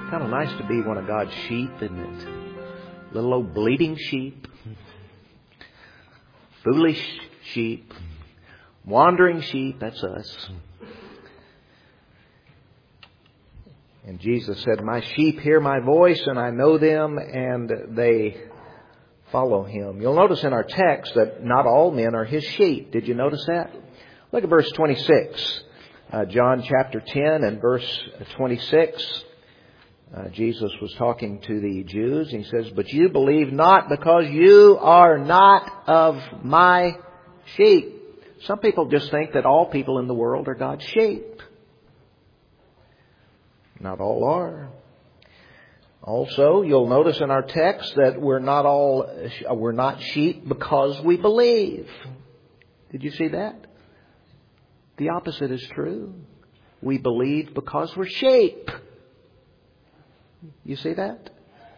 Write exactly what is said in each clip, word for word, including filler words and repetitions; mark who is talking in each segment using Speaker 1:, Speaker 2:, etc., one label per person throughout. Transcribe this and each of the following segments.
Speaker 1: Kind of nice to be one of God's sheep, isn't it? Little old bleating sheep. Foolish sheep. Wandering sheep, that's us. And Jesus said, "My sheep hear my voice, and I know them, and they follow Him." You'll notice in our text that not all men are His sheep. Did you notice that? Look at verse twenty-six. Uh, John chapter ten and verse twenty-six. Uh, Jesus was talking to the Jews. He says, "But you believe not because you are not of my sheep." Some people just think that all people in the world are God's sheep. Not all are. Also, you'll notice in our text that we're not all, we're not sheep because we believe. Did you see that? The opposite is true. We believe because we're sheep. You see that?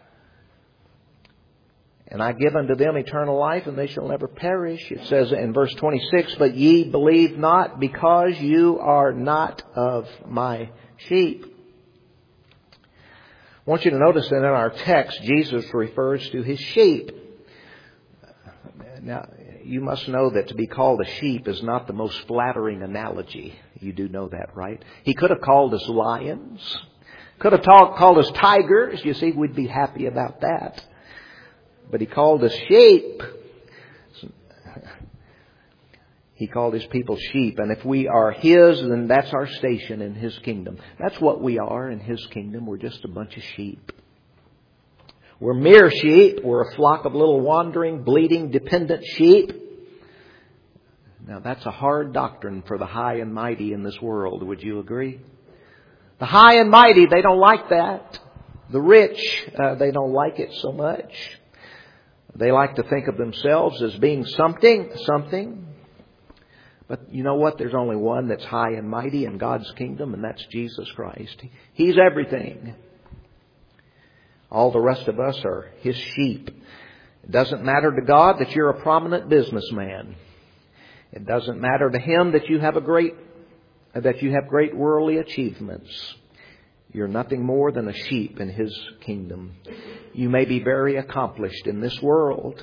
Speaker 1: "And I give unto them eternal life, and they shall never perish." It says in verse twenty-six, "But ye believe not because you are not of my sheep." I want you to notice that in our text, Jesus refers to His sheep. Now, you must know that to be called a sheep is not the most flattering analogy. You do know that, right? He could have called us lions. Could have talk, called us tigers. You see, we'd be happy about that. But He called us sheep. He called His people sheep. And if we are His, then that's our station in His kingdom. That's what we are in His kingdom. We're just a bunch of sheep. We're mere sheep. We're a flock of little wandering, bleating, dependent sheep. Now that's a hard doctrine for the high and mighty in this world. Would you agree? The high and mighty, they don't like that. The rich, uh, they don't like it so much. They like to think of themselves as being something, something. But you know what? There's only one that's high and mighty in God's kingdom, and that's Jesus Christ. He's everything. All the rest of us are His sheep. It doesn't matter to God that you're a prominent businessman. It doesn't matter to Him that you have a great that you have great worldly achievements. You're nothing more than a sheep in His kingdom. You may be very accomplished in this world,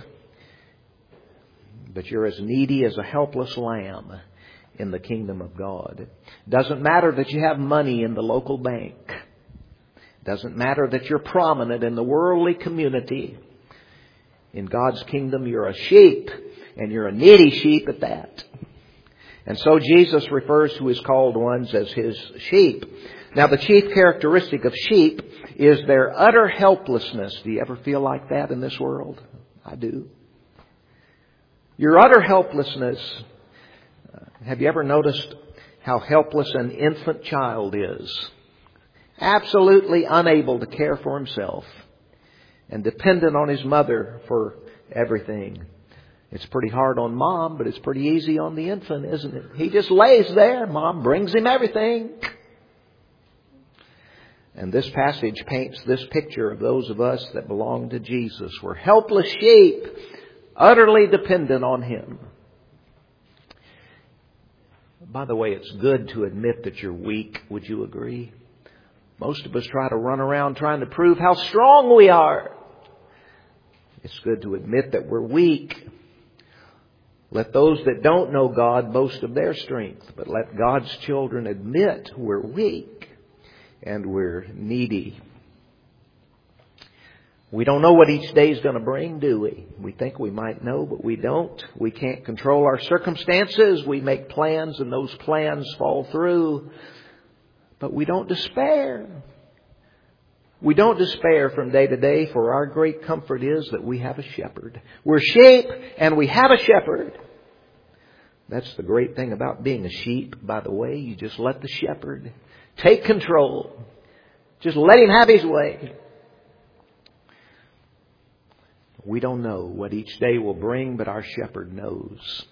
Speaker 1: but you're as needy as a helpless lamb in the kingdom of God. It doesn't matter that you have money in the local bank. It doesn't matter that you're prominent in the worldly community. In God's kingdom, you're a sheep, and you're a needy sheep at that. And so Jesus refers to His called ones as His sheep. Now, the chief characteristic of sheep is their utter helplessness. Do you ever feel like that in this world? I do. Your utter helplessness. Have you ever noticed how helpless an infant child is? Absolutely unable to care for himself and dependent on his mother for everything. It's pretty hard on mom, but it's pretty easy on the infant, isn't it? He just lays there. Mom brings him everything. And this passage paints this picture of those of us that belong to Jesus. We're helpless sheep, utterly dependent on Him. By the way, it's good to admit that you're weak. Would you agree? Most of us try to run around trying to prove how strong we are. It's good to admit that we're weak. Let those that don't know God boast of their strength, but let God's children admit we're weak and we're needy. We don't know what each day is going to bring, do we? We think we might know, but we don't. We can't control our circumstances. We make plans and those plans fall through. But we don't despair. We don't despair from day to day, for our great comfort is that we have a shepherd. We're sheep and we have a shepherd. That's the great thing about being a sheep, by the way. You just let the shepherd take control. Just let him have his way. We don't know what each day will bring, but our shepherd knows.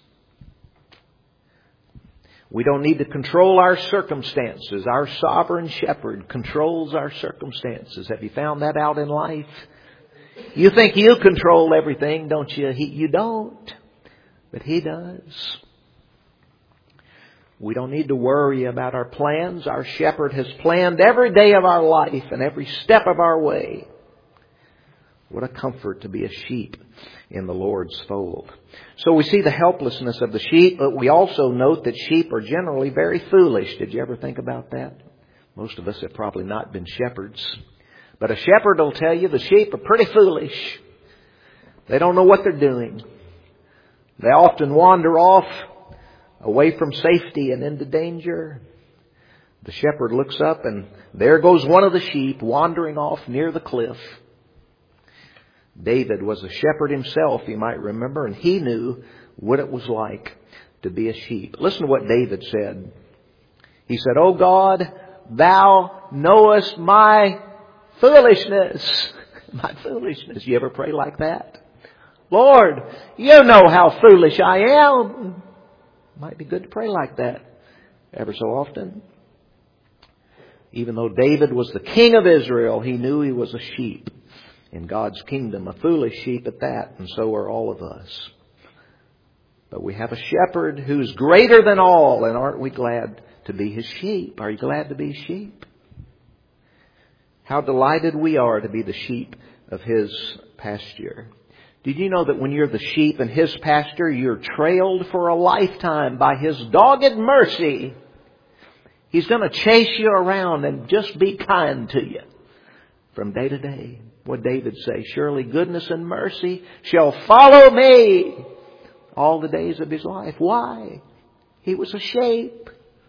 Speaker 1: We don't need to control our circumstances. Our sovereign shepherd controls our circumstances. Have you found that out in life? You think you control everything, don't you? He, you don't. But He does. We don't need to worry about our plans. Our shepherd has planned every day of our life and every step of our way. What a comfort to be a sheep in the Lord's fold. So we see the helplessness of the sheep, but we also note that sheep are generally very foolish. Did you ever think about that? Most of us have probably not been shepherds. But a shepherd will tell you the sheep are pretty foolish. They don't know what they're doing. They often wander off away from safety and into danger. The shepherd looks up and there goes one of the sheep wandering off near the cliff. David was a shepherd himself, you might remember, and he knew what it was like to be a sheep. Listen to what David said. He said, "O God, Thou knowest my foolishness." My foolishness. You ever pray like that? Lord, You know how foolish I am. Might be good to pray like that ever so often. Even though David was the king of Israel, he knew he was a sheep in God's kingdom, a foolish sheep at that, and so are all of us. But we have a shepherd who's greater than all, and aren't we glad to be His sheep? Are you glad to be sheep? How delighted we are to be the sheep of His pasture. Did you know that when you're the sheep in His pasture, you're trailed for a lifetime by His dogged mercy? He's going to chase you around and just be kind to you from day to day. What David say? Surely goodness and mercy shall follow me all the days of his life. Why? He was a sheep.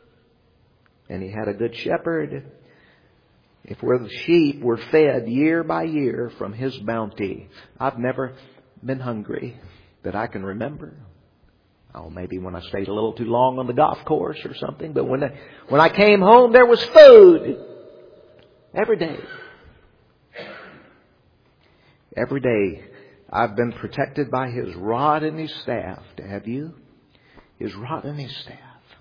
Speaker 1: And he had a good shepherd. If we're the sheep, we're fed year by year from His bounty. I've never been hungry that I can remember. Oh, maybe when I stayed a little too long on the golf course or something. But when I, when I came home, there was food every day. Every day I've been protected by His rod and His staff. Have you? His rod and His staff.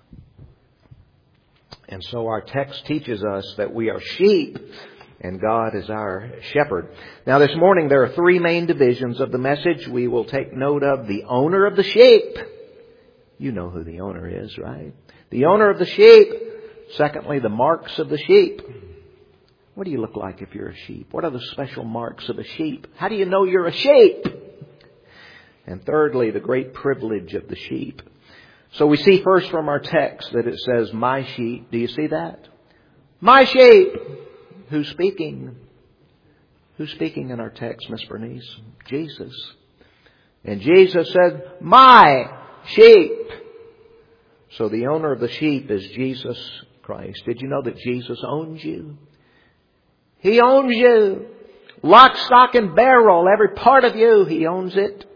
Speaker 1: And so our text teaches us that we are sheep and God is our shepherd. Now this morning there are three main divisions of the message we will take note of. The owner of the sheep. You know who the owner is, right? The owner of the sheep. Secondly, the marks of the sheep. What do you look like if you're a sheep? What are the special marks of a sheep? How do you know you're a sheep? And thirdly, the great privilege of the sheep. So we see first from our text that it says, "My sheep." Do you see that? My sheep. Who's speaking? Who's speaking in our text, Miss Bernice? Jesus. And Jesus said, "My sheep." So the owner of the sheep is Jesus Christ. Did you know that Jesus owns you? He owns you. Lock, stock, and barrel. Every part of you, He owns it.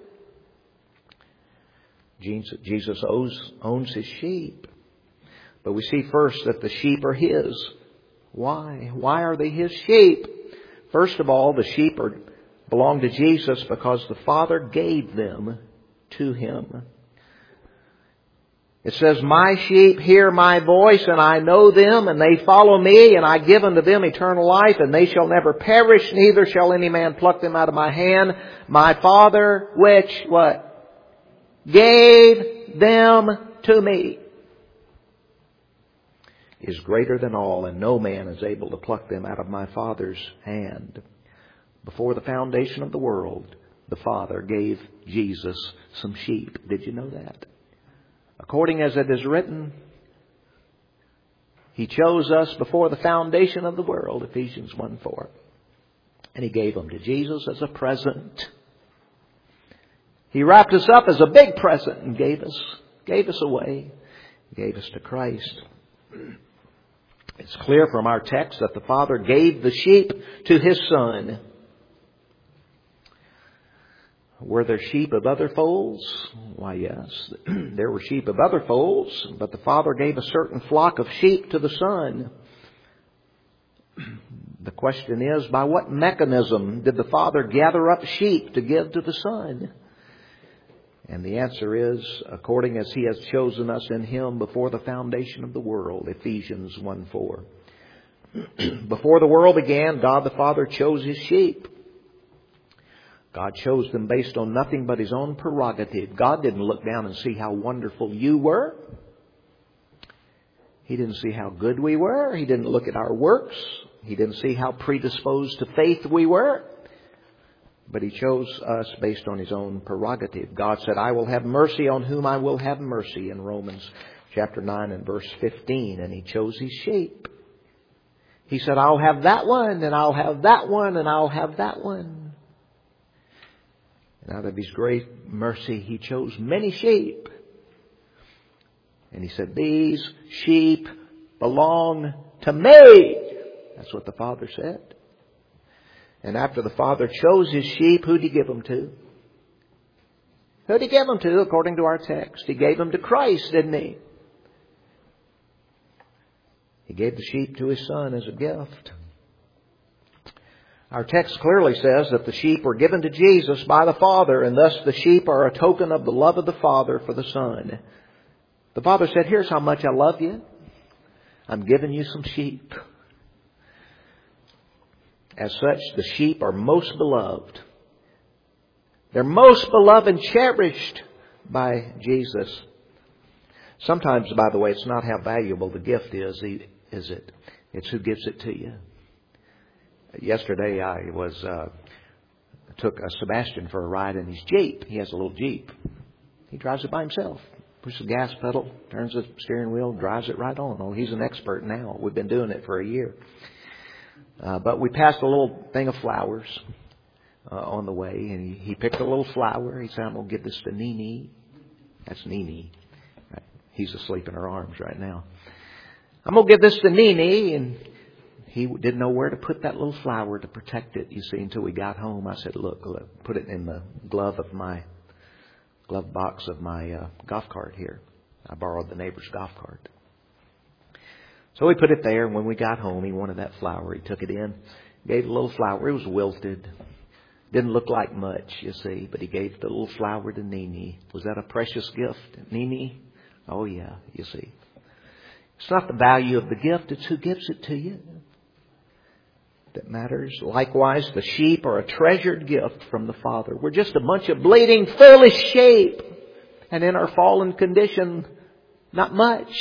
Speaker 1: Jesus owns, owns His sheep. But we see first that the sheep are His. Why? Why are they His sheep? First of all, the sheep are, belong to Jesus because the Father gave them to Him. It says, "My sheep hear my voice, and I know them, and they follow me, and I give unto them eternal life, and they shall never perish, neither shall any man pluck them out of my hand. My Father, which," what? "Gave them to me, is greater than all, and no man is able to pluck them out of my Father's hand." Before the foundation of the world, the Father gave Jesus some sheep. Did you know that? According as it is written, He chose us before the foundation of the world, Ephesians one four. And He gave them to Jesus as a present. He wrapped us up as a big present and gave us, gave us away, gave us to Christ. It's clear from our text that the Father gave the sheep to His Son. Were there sheep of other folds? Why, yes. There were sheep of other folds, but the Father gave a certain flock of sheep to the Son. The question is, by what mechanism did the Father gather up sheep to give to the Son? And the answer is, according as He has chosen us in Him before the foundation of the world, Ephesians one four. Before the world began, God the Father chose His sheep. God chose them based on nothing but His own prerogative. God didn't look down and see how wonderful you were. He didn't see how good we were. He didn't look at our works. He didn't see how predisposed to faith we were. But He chose us based on His own prerogative. God said, I will have mercy on whom I will have mercy, in Romans chapter nine and verse fifteen. And He chose His sheep. He said, I'll have that one, and I'll have that one, and I'll have that one. And out of His great mercy, He chose many sheep. And He said, these sheep belong to me. That's what the Father said. And after the Father chose His sheep, who did He give them to? Who did He give them to, according to our text? He gave them to Christ, didn't He? He gave the sheep to His Son as a gift. Our text clearly says that the sheep were given to Jesus by the Father, and thus the sheep are a token of the love of the Father for the Son. The Father said, here's how much I love you. I'm giving you some sheep. As such, the sheep are most beloved. They're most beloved and cherished by Jesus. Sometimes, by the way, it's not how valuable the gift is, is it? It's who gives it to you. Yesterday, I was uh, took uh, Sebastian for a ride in his Jeep. He has a little Jeep. He drives it by himself. Pushes the gas pedal, turns the steering wheel, drives it right on. Oh, he's an expert now. We've been doing it for a year. Uh, but we passed a little thing of flowers uh, on the way, and he, he picked a little flower. He said, I'm going to give this to Nene. That's Nene. He's asleep in her arms right now. I'm going to give this to Nene. And he didn't know where to put that little flower to protect it, you see, until we got home. I said, look, look put it in the glove of my glove box of my uh, golf cart here. I borrowed the neighbor's golf cart. So we put it there, and when we got home, he wanted that flower. He took it in, gave the little flower. It was wilted. Didn't look like much, you see, but he gave the little flower to Nene. Was that a precious gift, Nene? Oh, yeah, you see. It's not the value of the gift, it's who gives it to you that matters. Likewise, the sheep are a treasured gift from the Father. We're just a bunch of bleeding, foolish sheep. And in our fallen condition, not much.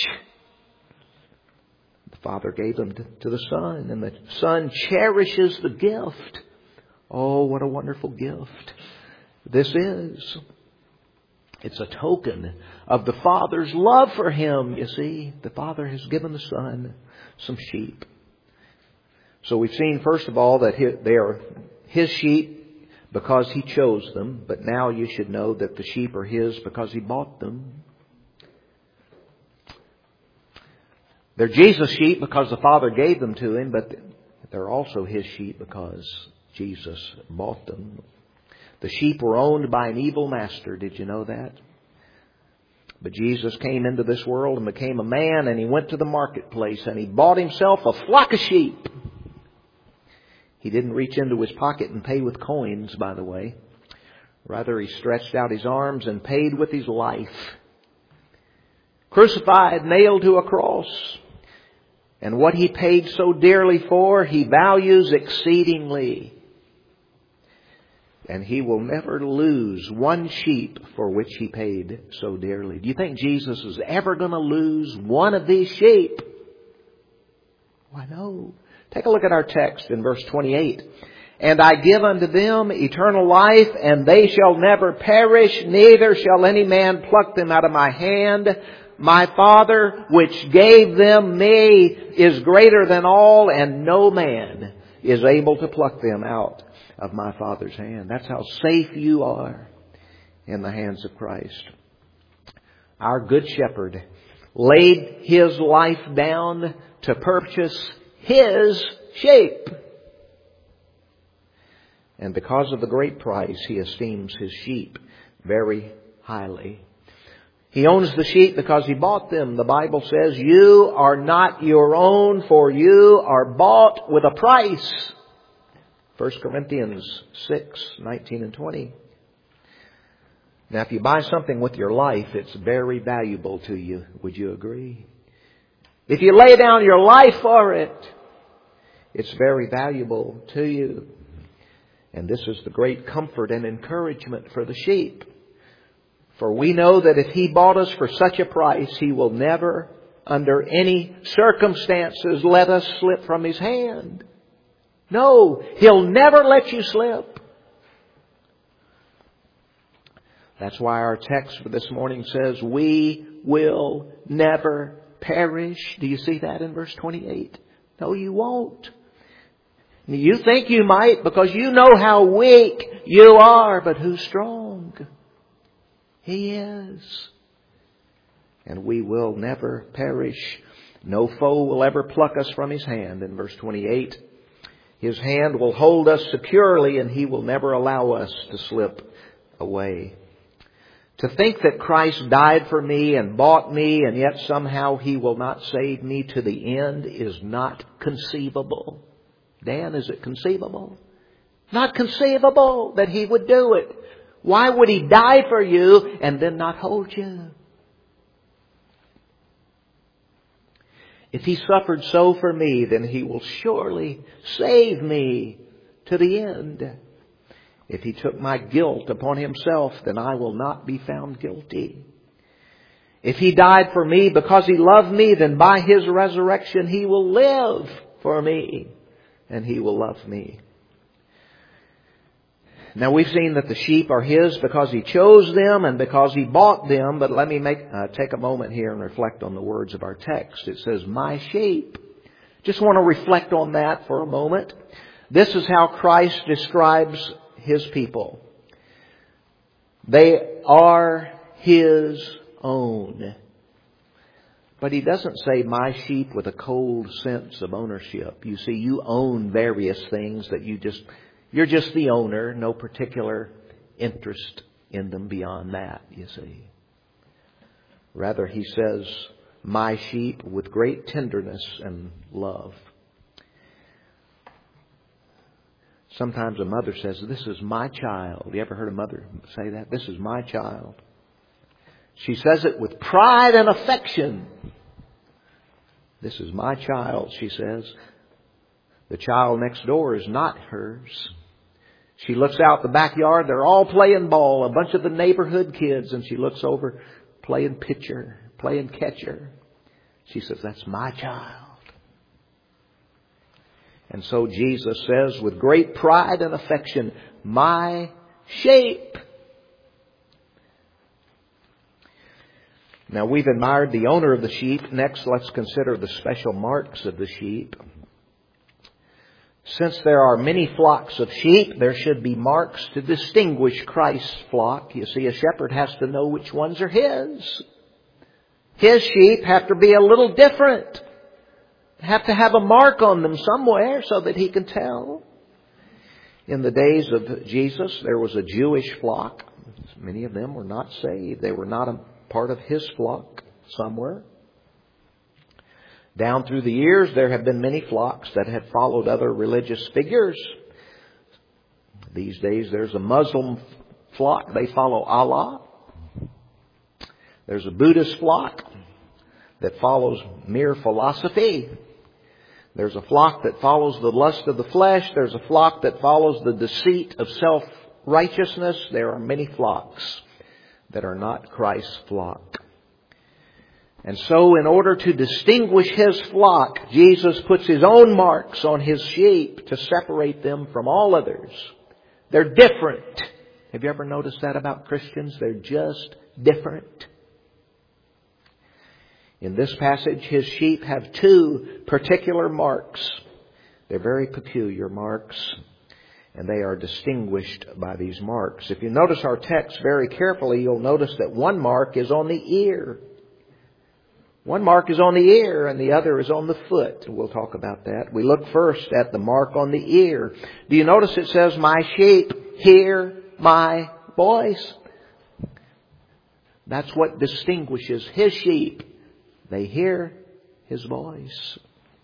Speaker 1: The Father gave them to, to the Son, and the Son cherishes the gift. Oh, what a wonderful gift this is. It's a token of the Father's love for Him, you see. The Father has given the Son some sheep. So we've seen, first of all, that they are His sheep because He chose them. But now you should know that the sheep are His because He bought them. They're Jesus' sheep because the Father gave them to Him, but they're also His sheep because Jesus bought them. The sheep were owned by an evil master. Did you know that? But Jesus came into this world and became a man, and He went to the marketplace and He bought Himself a flock of sheep. He didn't reach into His pocket and pay with coins, by the way. Rather, He stretched out His arms and paid with His life. Crucified, nailed to a cross. And what He paid so dearly for, He values exceedingly. And He will never lose one sheep for which He paid so dearly. Do you think Jesus is ever going to lose one of these sheep? Why, no. Take a look at our text in verse twenty-eight. And I give unto them eternal life, and they shall never perish, neither shall any man pluck them out of my hand. My Father, which gave them me, is greater than all, and no man is able to pluck them out of my Father's hand. That's how safe you are in the hands of Christ. Our Good Shepherd laid His life down to purchase His sheep. And because of the great price, He esteems His sheep very highly. He owns the sheep because He bought them. The Bible says, you are not your own, for you are bought with a price. First Corinthians six, nineteen and twenty. Now, if you buy something with your life, it's very valuable to you. Would you agree? If you lay down your life for it, it's very valuable to you. And this is the great comfort and encouragement for the sheep. For we know that if He bought us for such a price, He will never under any circumstances let us slip from His hand. No, He'll never let you slip. That's why our text for this morning says, we will never perish. Do you see that in verse twenty-eight? No, you won't. You think you might because you know how weak you are, but who's strong? He is. And we will never perish. No foe will ever pluck us from His hand. In verse twenty-eight, His hand will hold us securely and He will never allow us to slip away. To think that Christ died for me and bought me and yet somehow He will not save me to the end is not conceivable. Dan, is it conceivable? Not conceivable that He would do it. Why would He die for you and then not hold you? If He suffered so for me, then He will surely save me to the end. If He took my guilt upon Himself, then I will not be found guilty. If He died for me because He loved me, then by His resurrection He will live for me and He will love me. Now we've seen that the sheep are His because He chose them and because He bought them. But let me make uh, take a moment here and reflect on the words of our text. It says, my sheep. Just want to reflect on that for a moment. This is how Christ describes His people. They are His own. But He doesn't say my sheep with a cold sense of ownership. You see, you own various things that you just, you're just the owner, no particular interest in them beyond that, you see. Rather, He says, my sheep with great tenderness and love. Sometimes a mother says, this is my child. You ever heard a mother say that? This is my child. She says it with pride and affection. This is my child, she says. The child next door is not hers. She looks out the backyard. They're all playing ball, a bunch of the neighborhood kids. And she looks over, playing pitcher, playing catcher. She says, that's my child. And so Jesus says with great pride and affection, my sheep. Now we've admired the owner of the sheep. Next, let's consider the special marks of the sheep. Since there are many flocks of sheep, there should be marks to distinguish Christ's flock. You see, a shepherd has to know which ones are his. His sheep have to be a little different. Have to have a mark on them somewhere so that he can tell. In the days of Jesus, there was a Jewish flock. Many of them were not saved. They were not a part of His flock. Some were. Down through the years, there have been many flocks that have followed other religious figures. These days, there's a Muslim flock. They follow Allah. There's a Buddhist flock that follows mere philosophy. There's a flock that follows the lust of the flesh. There's a flock that follows the deceit of self-righteousness. There are many flocks that are not Christ's flock. And so in order to distinguish His flock, Jesus puts His own marks on His sheep to separate them from all others. They're different. Have you ever noticed that about Christians? They're just different. In this passage, His sheep have two particular marks. They're very peculiar marks, and they are distinguished by these marks. If you notice our text very carefully, you'll notice that one mark is on the ear. One mark is on the ear and the other is on the foot. We'll talk about that. We look first at the mark on the ear. Do you notice it says, my sheep hear my voice? That's what distinguishes His sheep. They hear His voice.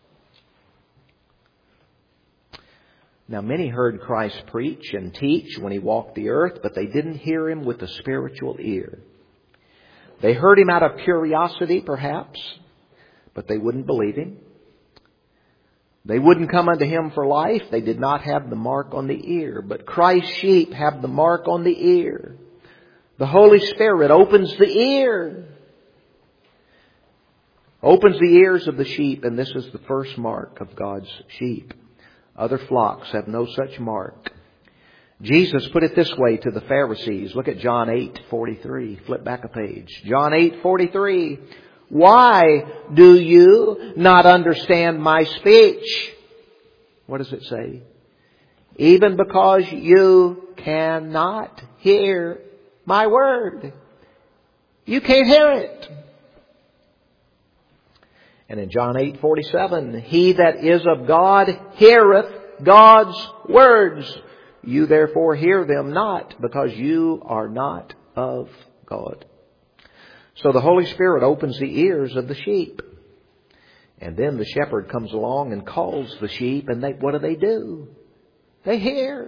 Speaker 1: Now, many heard Christ preach and teach when He walked the earth, but they didn't hear Him with a spiritual ear. They heard Him out of curiosity, perhaps, but they wouldn't believe Him. They wouldn't come unto Him for life. They did not have the mark on the ear. But Christ's sheep have the mark on the ear. The Holy Spirit opens the ear. Opens the ears of the sheep, and this is the first mark of God's sheep. Other flocks have no such mark. Jesus put it this way to the Pharisees. Look at John eight forty-three. Flip back a page. John eight forty-three. Why do you not understand my speech? What does it say? Even because you cannot hear my word. You can't hear it. And in John eight forty-seven, he that is of God heareth God's words. You therefore hear them not, because you are not of God. So the Holy Spirit opens the ears of the sheep. And then the shepherd comes along and calls the sheep, and they, what do they do? They hear.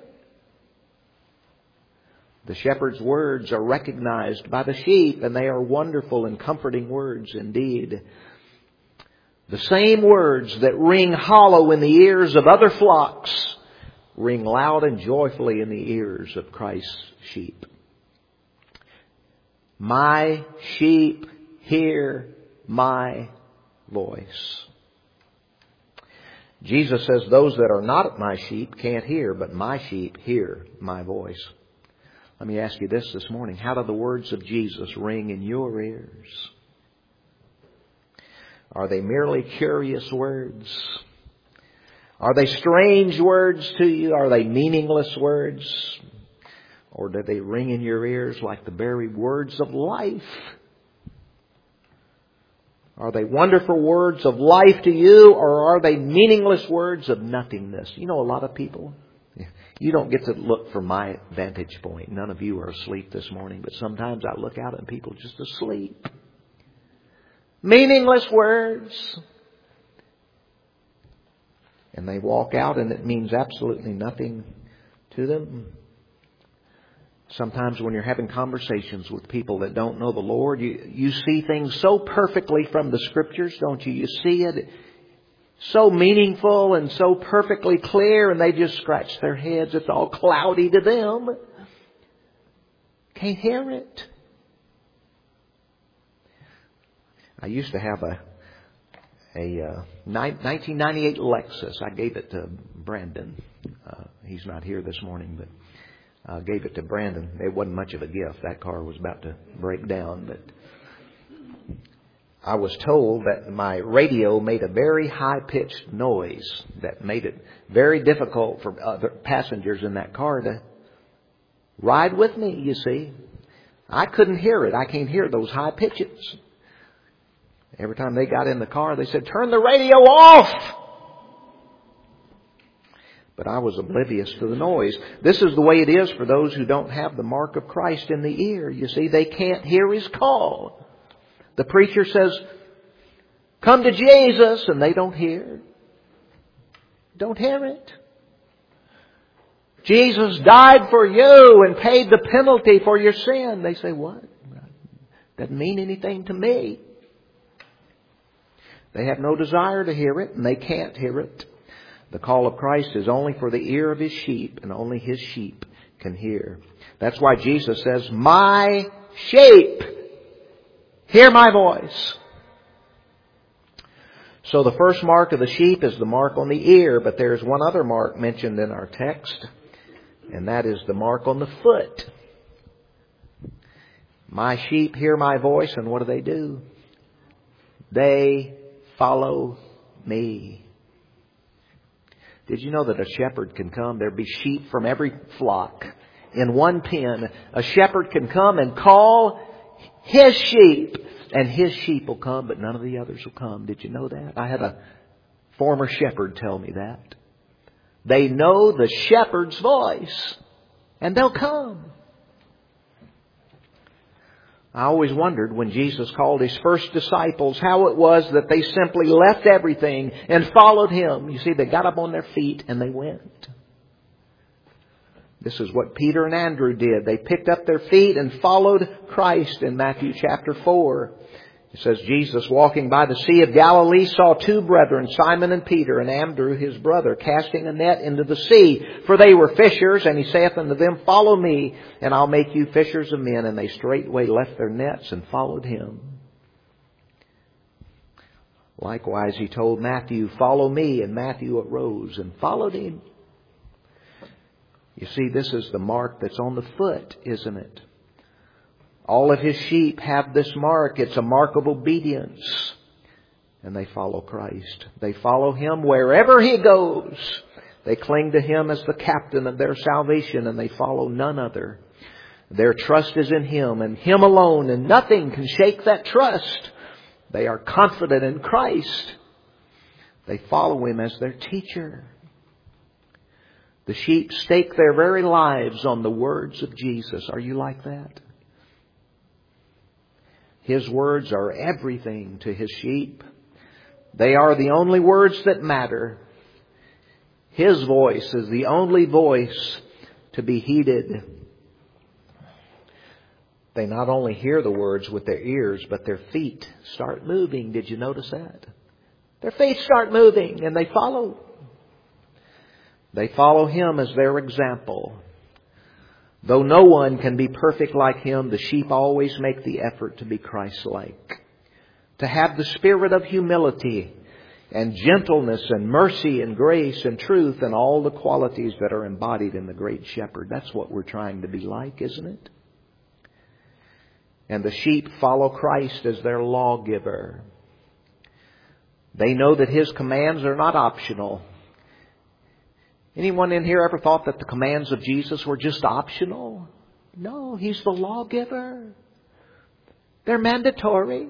Speaker 1: The shepherd's words are recognized by the sheep, and they are wonderful and comforting words indeed. The same words that ring hollow in the ears of other flocks ring loud and joyfully in the ears of Christ's sheep. My sheep hear my voice. Jesus says those that are not my sheep can't hear, but my sheep hear my voice. Let me ask you this this morning. How do the words of Jesus ring in your ears? Are they merely curious words? Are they strange words to you? Are they meaningless words? Or do they ring in your ears like the very words of life? Are they wonderful words of life to you, or are they meaningless words of nothingness? You know, a lot of people, you don't get to look from my vantage point. None of you are asleep this morning, but sometimes I look out and people just asleep. Meaningless words. And they walk out and it means absolutely nothing to them. Sometimes when you're having conversations with people that don't know the Lord, you, you see things so perfectly from the Scriptures, don't you? You see it so meaningful and so perfectly clear, and they just scratch their heads. It's all cloudy to them. Can't hear it. I used to have a a uh, nineteen ninety-eight Lexus. I gave it to Brandon. Uh, he's not here this morning, but I uh, gave it to Brandon. It wasn't much of a gift. That car was about to break down, but I was told that my radio made a very high-pitched noise that made it very difficult for other passengers in that car to ride with me, you see. I couldn't hear it. I can't hear those high pitches. Every time they got in the car, they said, "Turn the radio off!" But I was oblivious to the noise. This is the way it is for those who don't have the mark of Christ in the ear. You see, they can't hear His call. The preacher says, "Come to Jesus," and they don't hear. Don't hear it. Jesus died for you and paid the penalty for your sin. They say, "What? Doesn't mean anything to me." They have no desire to hear it, and they can't hear it. The call of Christ is only for the ear of His sheep, and only His sheep can hear. That's why Jesus says, "My sheep hear my voice." So the first mark of the sheep is the mark on the ear, but there's one other mark mentioned in our text, and that is the mark on the foot. My sheep hear my voice, and what do they do? They follow me. Did you know that a shepherd can come? There'd be sheep from every flock in one pen. A shepherd can come and call his sheep, and his sheep will come, but none of the others will come. Did you know that? I had a former shepherd tell me that. They know the shepherd's voice, and they'll come. I always wondered when Jesus called His first disciples how it was that they simply left everything and followed Him. You see, they got up on their feet and they went. This is what Peter and Andrew did. They picked up their feet and followed Christ in Matthew chapter four. It says, Jesus, walking by the Sea of Galilee, saw two brethren, Simon and Peter, and Andrew his brother, casting a net into the sea. For they were fishers, and He saith unto them, Follow me, and I'll make you fishers of men. And they straightway left their nets and followed Him. Likewise, He told Matthew, follow me, and Matthew arose and followed Him. You see, this is the mark that's on the foot, isn't it? All of His sheep have this mark. It's a mark of obedience. And they follow Christ. They follow Him wherever He goes. They cling to Him as the captain of their salvation, and they follow none other. Their trust is in Him and Him alone, and nothing can shake that trust. They are confident in Christ. They follow Him as their teacher. The sheep stake their very lives on the words of Jesus. Are you like that? His words are everything to His sheep. They are the only words that matter. His voice is the only voice to be heeded. They not only hear the words with their ears, but their feet start moving. Did you notice that? Their feet start moving and they follow. They follow Him as their example. Though no one can be perfect like Him, the sheep always make the effort to be Christ-like. To have the spirit of humility and gentleness and mercy and grace and truth and all the qualities that are embodied in the great shepherd. That's what we're trying to be like, isn't it? And the sheep follow Christ as their lawgiver. They know that His commands are not optional. Anyone in here ever thought that the commands of Jesus were just optional? No, He's the lawgiver. They're mandatory.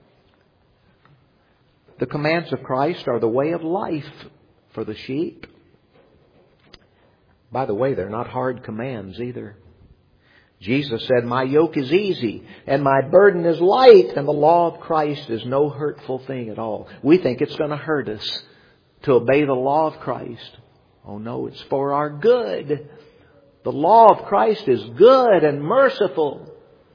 Speaker 1: The commands of Christ are the way of life for the sheep. By the way, they're not hard commands either. Jesus said, my yoke is easy and my burden is light, and the law of Christ is no hurtful thing at all. We think it's going to hurt us to obey the law of Christ. Oh no, it's for our good. The law of Christ is good and merciful.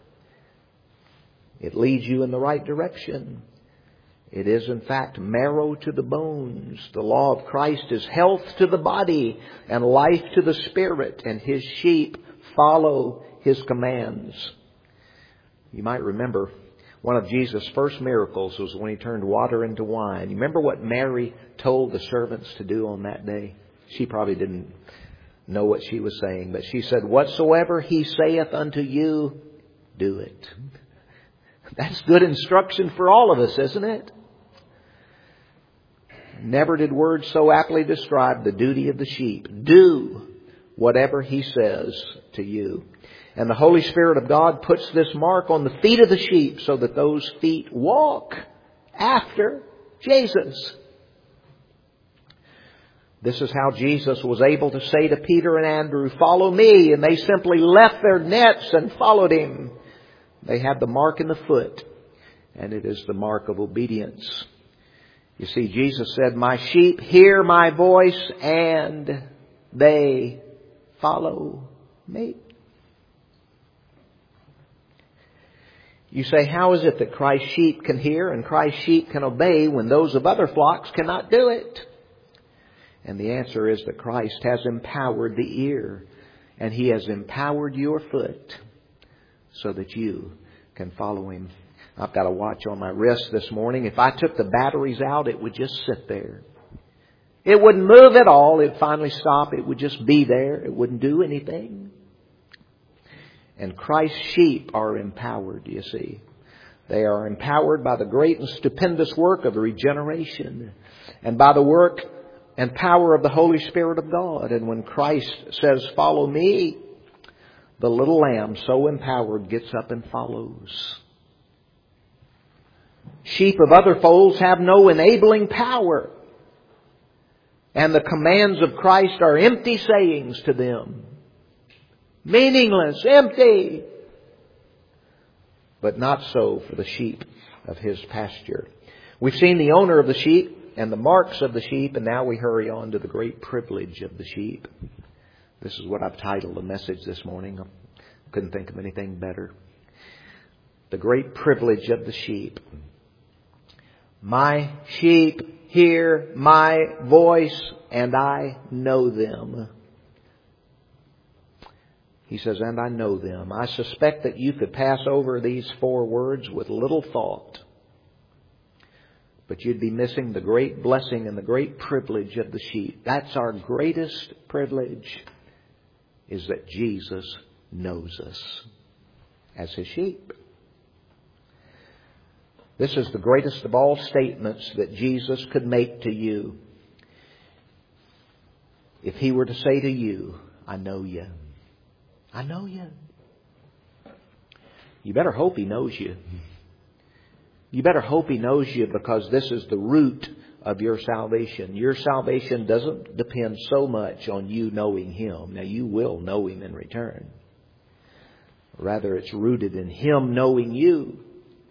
Speaker 1: It leads you in the right direction. It is in fact marrow to the bones. The law of Christ is health to the body and life to the spirit, and His sheep follow His commands. You might remember one of Jesus' first miracles was when He turned water into wine. You remember what Mary told the servants to do on that day? She probably didn't know what she was saying, but she said, whatsoever He saith unto you, do it. That's good instruction for all of us, isn't it? Never did words so aptly describe the duty of the sheep. Do whatever He says to you. And the Holy Spirit of God puts this mark on the feet of the sheep so that those feet walk after Jesus. This is how Jesus was able to say to Peter and Andrew, follow me. And they simply left their nets and followed Him. They had the mark in the foot, and it is the mark of obedience. You see, Jesus said, my sheep hear my voice and they follow me. You say, how is it that Christ's sheep can hear and Christ's sheep can obey when those of other flocks cannot do it? And the answer is that Christ has empowered the ear, and He has empowered your foot so that you can follow Him. I've got a watch on my wrist this morning. If I took the batteries out, it would just sit there. It wouldn't move at all. It would finally stop. It would just be there. It wouldn't do anything. And Christ's sheep are empowered, you see. They are empowered by the great and stupendous work of regeneration and by the work and power of the Holy Spirit of God. And when Christ says, follow me, the little lamb, so empowered, gets up and follows. Sheep of other folds have no enabling power. And the commands of Christ are empty sayings to them. Meaningless, empty. But not so for the sheep of His pasture. We've seen the owner of the sheep and the marks of the sheep, and now we hurry on to the great privilege of the sheep. This is what I've titled the message this morning. I couldn't think of anything better. The great privilege of the sheep. My sheep hear my voice, and I know them. He says, and I know them. I suspect that you could pass over these four words with little thought. But you'd be missing the great blessing and the great privilege of the sheep. That's our greatest privilege, is that Jesus knows us as His sheep. This is the greatest of all statements that Jesus could make to you. If He were to say to you, I know you. I know you. You better hope He knows you. You better hope He knows you, because this is the root of your salvation. Your salvation doesn't depend so much on you knowing Him. Now, you will know Him in return. Rather, it's rooted in Him knowing you.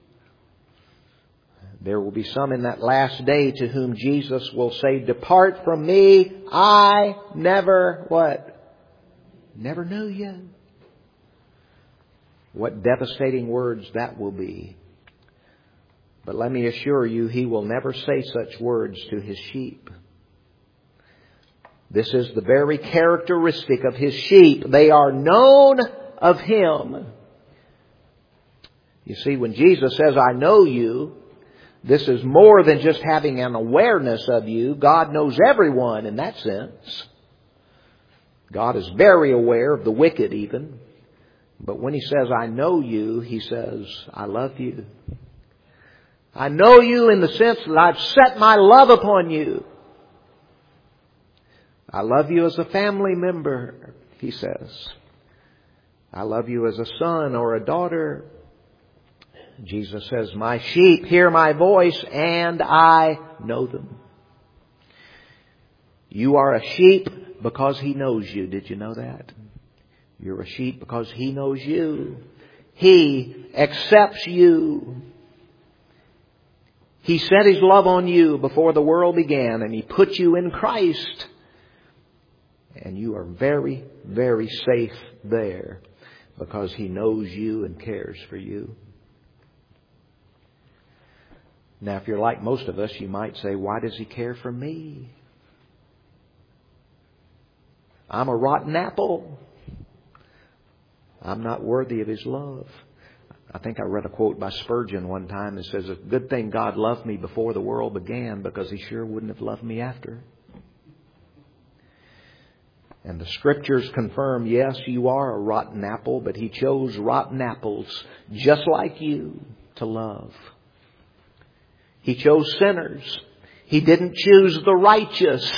Speaker 1: There will be some in that last day to whom Jesus will say, depart from me, I never, what? Never knew you. What devastating words that will be. But let me assure you, He will never say such words to His sheep. This is the very characteristic of His sheep. They are known of Him. You see, when Jesus says, I know you, this is more than just having an awareness of you. God knows everyone in that sense. God is very aware of the wicked even. But when He says, I know you, He says, I love you. I know you in the sense that I've set my love upon you. I love you as a family member, He says. I love you as a son or a daughter. Jesus says, my sheep hear my voice and I know them. You are a sheep because He knows you. Did you know that? You're a sheep because He knows you. He accepts you. He set His love on you before the world began, and He put you in Christ. And you are very, very safe there because He knows you and cares for you. Now, if you're like most of us, you might say, why does He care for me? I'm a rotten apple. I'm not worthy of His love. I think I read a quote by Spurgeon one time that says, a good thing God loved me before the world began, because He sure wouldn't have loved me after. And the Scriptures confirm, yes, you are a rotten apple, but He chose rotten apples just like you to love. He chose sinners. He didn't choose the righteous.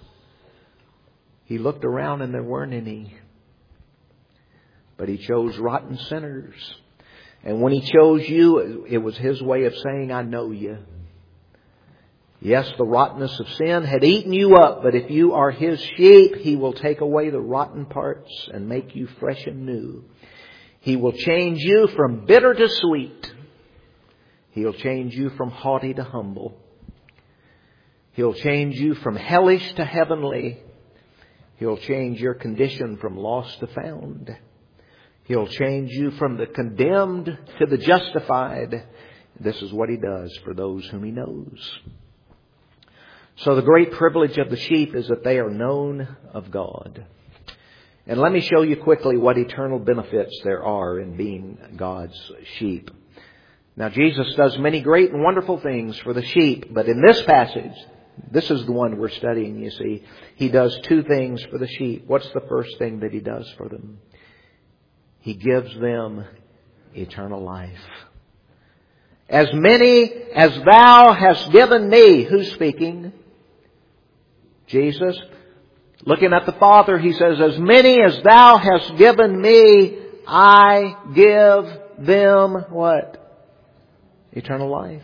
Speaker 1: He looked around and there weren't any. But He chose rotten sinners. And when He chose you, it was His way of saying, I know you. Yes, the rottenness of sin had eaten you up, but if you are His sheep, He will take away the rotten parts and make you fresh and new. He will change you from bitter to sweet. He'll change you from haughty to humble. He'll change you from hellish to heavenly. He'll change your condition from lost to found. He'll change you from the condemned to the justified. This is what He does for those whom He knows. So the great privilege of the sheep is that they are known of God. And let me show you quickly what eternal benefits there are in being God's sheep. Now, Jesus does many great and wonderful things for the sheep, but in this passage, this is the one we're studying, you see. He does two things for the sheep. What's the first thing that He does for them? He gives them eternal life. As many as thou hast given me. Who's speaking? Jesus. Looking at the Father, He says, as many as thou hast given me, I give them what? Eternal life.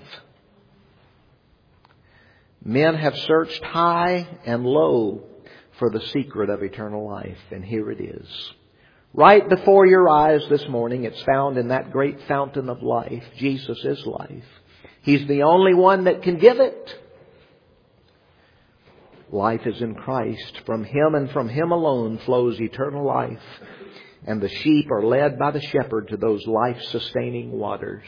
Speaker 1: Men have searched high and low for the secret of eternal life, and here it is. Right before your eyes this morning, it's found in that great fountain of life. Jesus is life. He's the only one that can give it. Life is in Christ. From Him and from Him alone flows eternal life. And the sheep are led by the shepherd to those life-sustaining waters.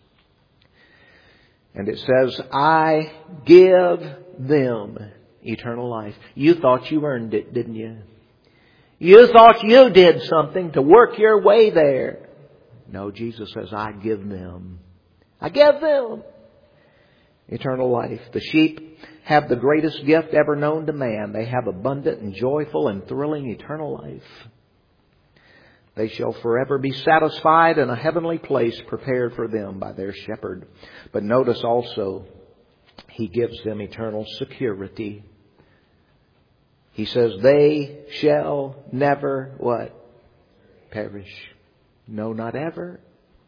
Speaker 1: And it says, I give them eternal life. You thought you earned it, didn't you? You thought you did something to work your way there. No, Jesus says, I give them. I give them. eternal life. The sheep have the greatest gift ever known to man. They have abundant and joyful and thrilling eternal life. They shall forever be satisfied in a heavenly place prepared for them by their shepherd. But notice also, He gives them eternal security. He says, they shall never, what? Perish. No, not ever.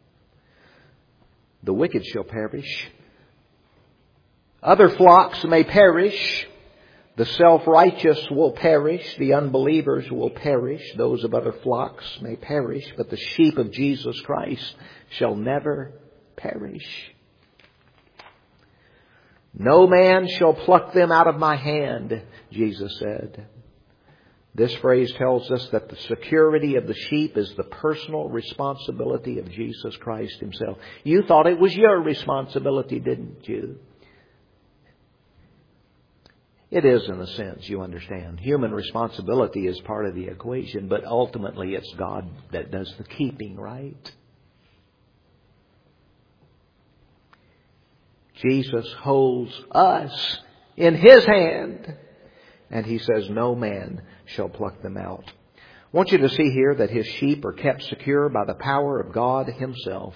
Speaker 1: The wicked shall perish. Other flocks may perish. The self-righteous will perish. The unbelievers will perish. Those of other flocks may perish. But the sheep of Jesus Christ shall never perish. No man shall pluck them out of my hand, Jesus said. This phrase tells us that the security of the sheep is the personal responsibility of Jesus Christ Himself. You thought it was your responsibility, didn't you? It is in a sense, you understand. Human responsibility is part of the equation, but ultimately it's God that does the keeping, right? Jesus holds us in His hand, and He says no man shall pluck them out. I want you to see here that His sheep are kept secure by the power of God Himself.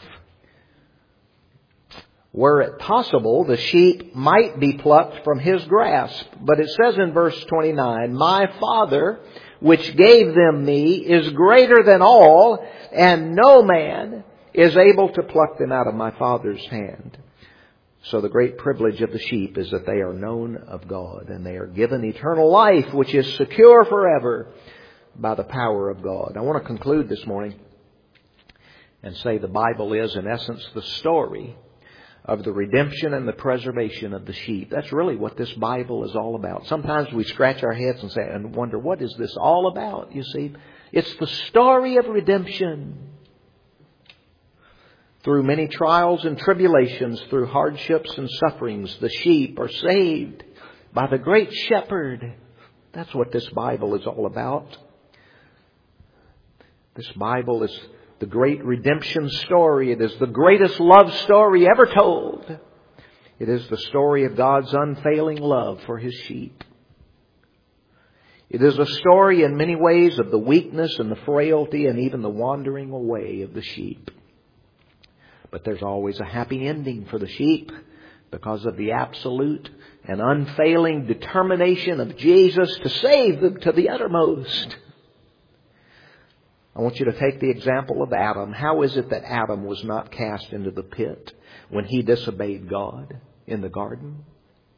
Speaker 1: Were it possible, the sheep might be plucked from His grasp. But it says in verse twenty-nine, my Father, which gave them me, is greater than all, and no man is able to pluck them out of my Father's hand. So the great privilege of the sheep is that they are known of God, and they are given eternal life, which is secure forever by the power of God. I want to conclude this morning and say the Bible is, in essence, the story of the redemption and the preservation of the sheep. That's really what this Bible is all about. Sometimes we scratch our heads and say and wonder, what is this all about? You see, it's the story of redemption. Through many trials and tribulations, through hardships and sufferings, the sheep are saved by the great shepherd. That's what this Bible is all about. This Bible is the great redemption story. It is the greatest love story ever told. It is the story of God's unfailing love for His sheep. It is a story in many ways of the weakness and the frailty and even the wandering away of the sheep. But there's always a happy ending for the sheep because of the absolute and unfailing determination of Jesus to save them to the uttermost. I want you to take the example of Adam. How is it that Adam was not cast into the pit when he disobeyed God in the garden?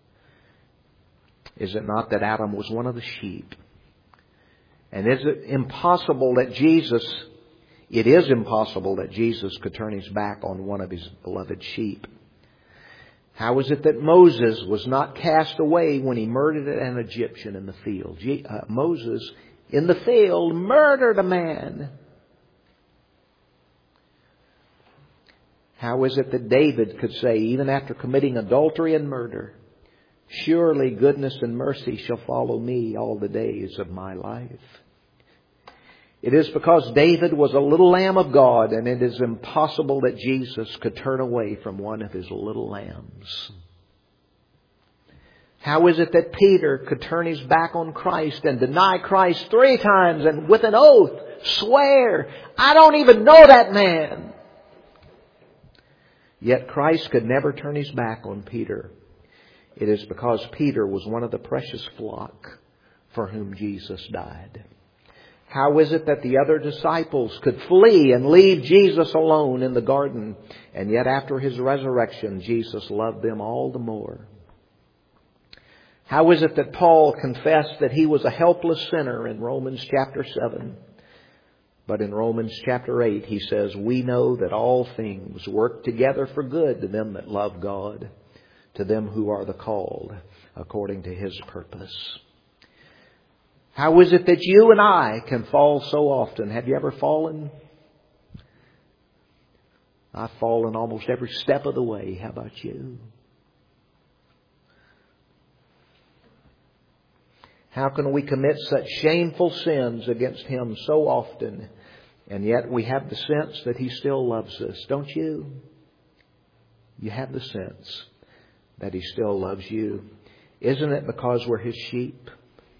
Speaker 1: Is it not that Adam was one of the sheep? And is it impossible that Jesus, it is impossible that Jesus could turn His back on one of His beloved sheep? How is it that Moses was not cast away when he murdered an Egyptian in the field? Uh, Moses in the field murdered a man. How is it that David could say, even after committing adultery and murder, surely goodness and mercy shall follow me all the days of my life? It is because David was a little lamb of God, and it is impossible that Jesus could turn away from one of His little lambs. How is it that Peter could turn his back on Christ and deny Christ three times and with an oath swear, I don't even know that man? Yet Christ could never turn His back on Peter. It is because Peter was one of the precious flock for whom Jesus died. How is it that the other disciples could flee and leave Jesus alone in the garden, and yet after His resurrection, Jesus loved them all the more? How is it that Paul confessed that he was a helpless sinner in Romans chapter seven? But in Romans chapter eight, he says, we know that all things work together for good to them that love God, to them who are the called according to His purpose. How is it that you and I can fall so often? Have you ever fallen? I've fallen almost every step of the way. How about you? How can we commit such shameful sins against Him so often, and yet we have the sense that He still loves us? Don't you? You have the sense that He still loves you? Isn't it because we're His sheep?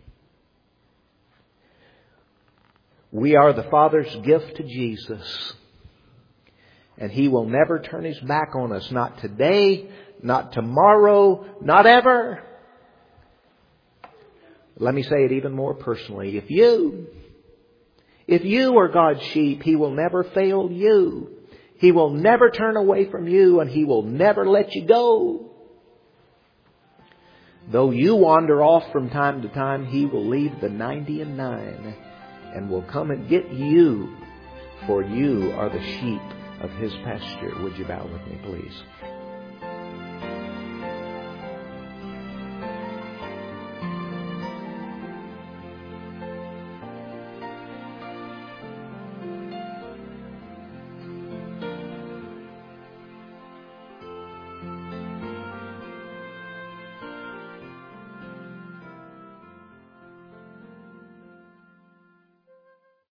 Speaker 1: We are the Father's gift to Jesus. And He will never turn His back on us. Not today, not tomorrow, not ever. Let me say it even more personally. If you, if you are God's sheep, He will never fail you. He will never turn away from you, and He will never let you go. Though you wander off from time to time, He will leave the ninety and nine and will come and get you, for you are the sheep of His pasture. Would you bow with me, please?